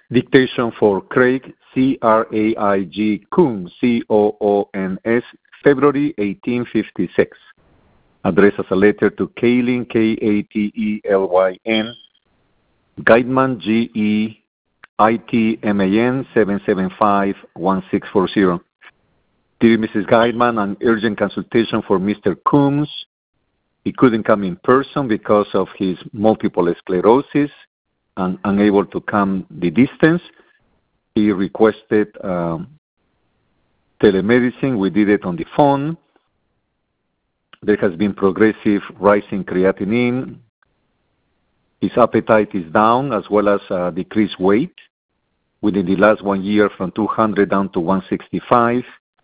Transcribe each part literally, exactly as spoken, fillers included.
Dictation for Craig, C R A I G, Coons, C O O N S, February eighteen fifty-six. Addressed as a letter to Kaylin, K A T E L Y N, Geitman, G E I T M A N, seven seven five one six four zero. Dear Missus Geitman, an urgent consultation for Mister Coombs. He couldn't come in person because of his multiple sclerosis and unable to come the distance. He requested um, telemedicine. We did it on the phone. There has been progressive rising creatinine. His appetite is down, as well as uh, decreased weight within the last one year from two hundred down to one sixty-five.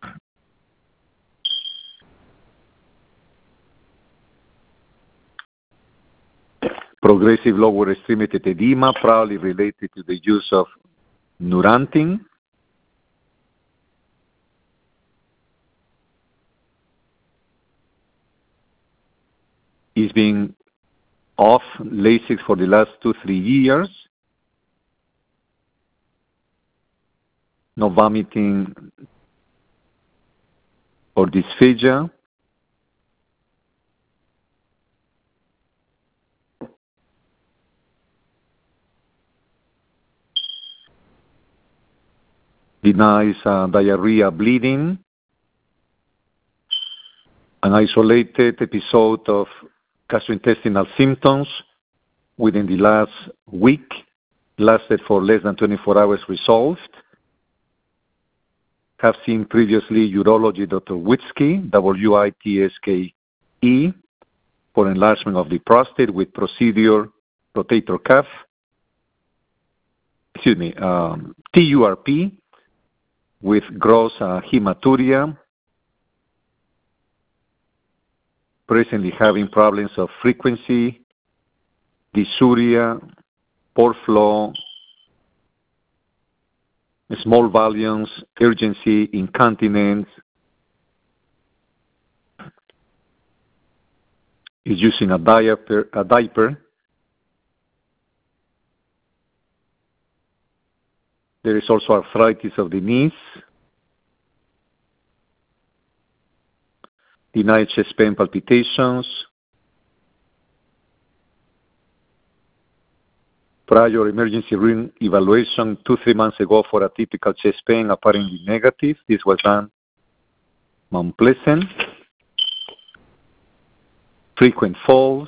Progressive lower extremity edema, probably related to the use of Neurontin. He's been off Lasix for the last two, three years. No vomiting or dysphagia. Denies uh, diarrhea, bleeding. An isolated episode of gastrointestinal symptoms within the last week, lasted for less than twenty-four hours, resolved. Have seen previously urology Doctor Witzke, W I T S K E, for enlargement of the prostate with procedure rotator cuff. Excuse me, um, T U R P with gross uh, hematuria. Presently having problems of frequency, dysuria, poor flow, small volumes, urgency, incontinence. Is using a diaper, a diaper. There is also arthritis of the knees. Denied chest pain palpitations. Prior emergency room evaluation two, three months ago for a typical chest pain, apparently negative. This was done Mount Pleasant. Frequent falls.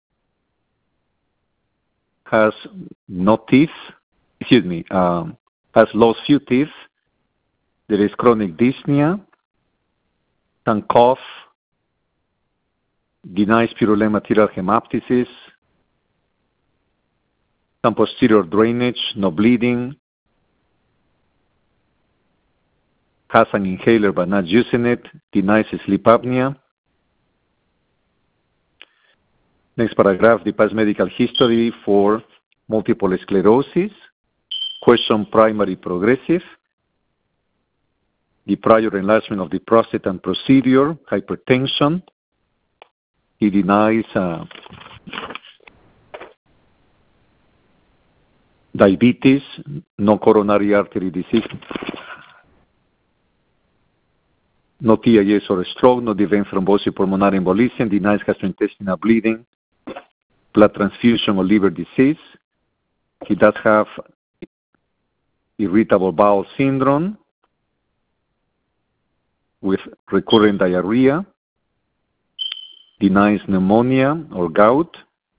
Has no teeth. Excuse me. Um, has lost few teeth. There is chronic dyspnea. Some cough. Denies purulent material hemoptysis. Some posterior drainage, no bleeding. Has an inhaler but not using it. Denies sleep apnea. Next paragraph, the past medical history for multiple sclerosis. Question primary progressive. The prior enlargement of the prostate and procedure, hypertension. He denies uh, diabetes, no coronary artery disease, no T I A or stroke, no deep vein thrombosis, pulmonary embolism, denies gastrointestinal bleeding, blood transfusion or liver disease. He does have irritable bowel syndrome with recurrent diarrhea, denies pneumonia or gout,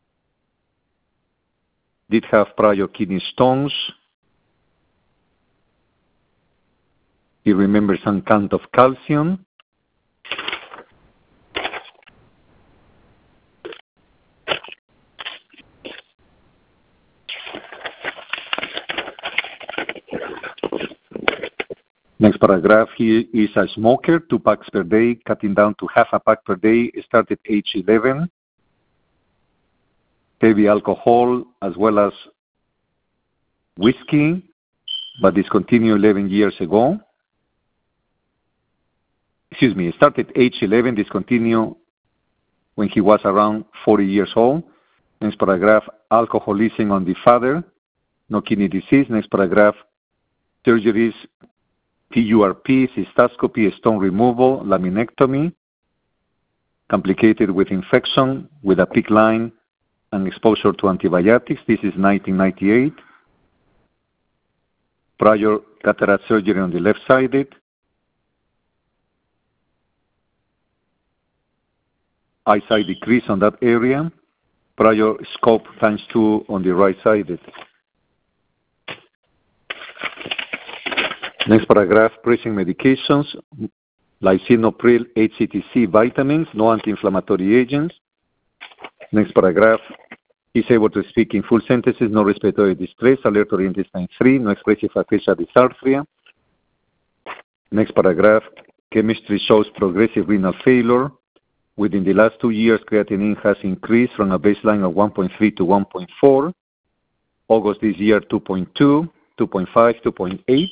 did have prior kidney stones. He remembers some count of calcium. Next paragraph, he is a smoker, two packs per day, cutting down to half a pack per day, started age eleven. Heavy alcohol as well as whiskey, but discontinued eleven years ago. Excuse me, started age eleven, discontinued when he was around forty years old. Next paragraph, alcoholism on the father, no kidney disease. Next paragraph, surgeries, P U R P, cystoscopy, stone removal, laminectomy, complicated with infection, with a PICC line and exposure to antibiotics. This is nineteen ninety-eight. Prior cataract surgery on the left-sided. Eyesight decrease on that area. Prior scope times two on the right-sided. Next paragraph, pressing medications, lisinopril, H C T C, vitamins, no anti-inflammatory agents. Next paragraph, he's able to speak in full sentences, no respiratory distress, alert or intestine three, no expressive aphasia dysarthria. Next paragraph, chemistry shows progressive renal failure. Within the last two years, creatinine has increased from a baseline of one point three to one point four. August this year, two point two, two point five, two point eight.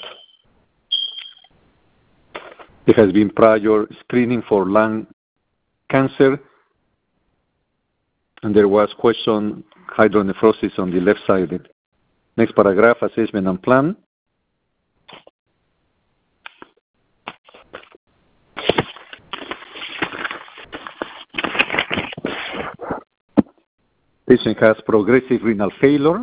There has been prior screening for lung cancer, and there was question hydronephrosis on the left-sided. Next paragraph, assessment and plan. Patient has progressive renal failure,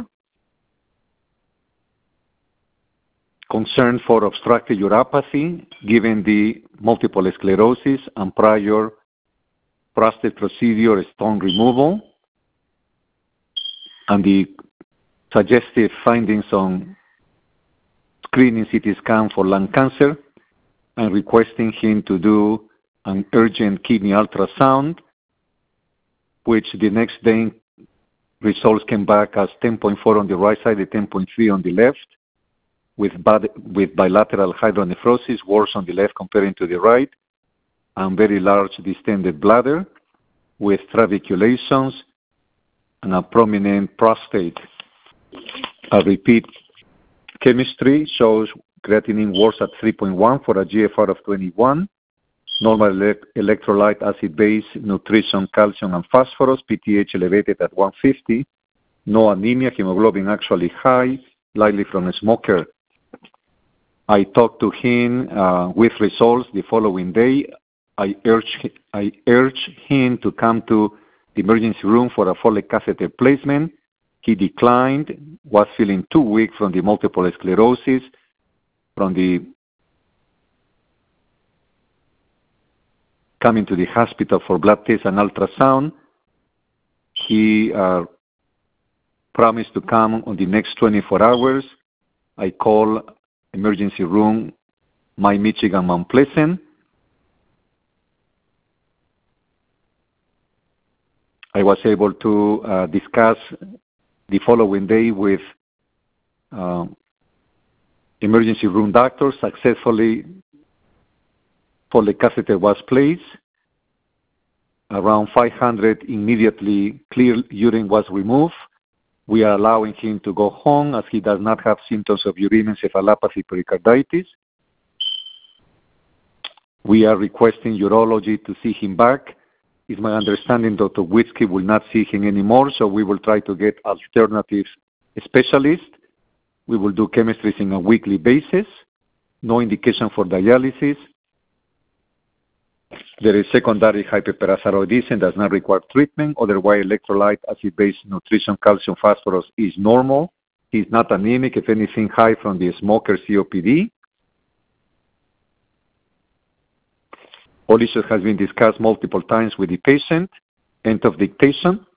concern for obstructive uropathy given the multiple sclerosis and prior prostate procedure, stone removal, and the suggestive findings on screening C T scan for lung cancer, and requesting him to do an urgent kidney ultrasound, which the next day results came back as ten point four on the right side and ten point three on the left, with, bad, with bilateral hydronephrosis, worse on the left comparing to the right, and very large distended bladder with trabeculations and a prominent prostate. A repeat chemistry shows creatinine worse at three point one for a G F R of twenty-one. Normal elect- electrolyte, acid-base, nutrition, calcium, and phosphorus. P T H elevated at one fifty. No anemia, hemoglobin actually high, likely from a smoker. I talked to him uh, with results the following day. I urged, I urged him to come to the emergency room for a Foley catheter placement. He declined, was feeling too weak from the multiple sclerosis, from the coming to the hospital for blood test and ultrasound. He uh, promised to come on the next twenty-four hours. I call emergency room, My Michigan, Mount Pleasant. I was able to uh, discuss the following day with uh, emergency room doctor. Successfully, Foley catheter was placed. Around five hundred immediately clear urine was removed. We are allowing him to go home as he does not have symptoms of urinencephalopathy pericarditis. We are requesting urology to see him back. It's my understanding Doctor Witzke will not see him anymore, so we will try to get alternative specialists. We will do chemistries on a weekly basis. No indication for dialysis. There is secondary hyperparathyroidism, does not require treatment. Otherwise, electrolyte, acid-base, nutrition, calcium, phosphorus is normal. He's not anemic, if anything, high from the smoker C O P D. All issues has been discussed multiple times with the patient. End of dictation.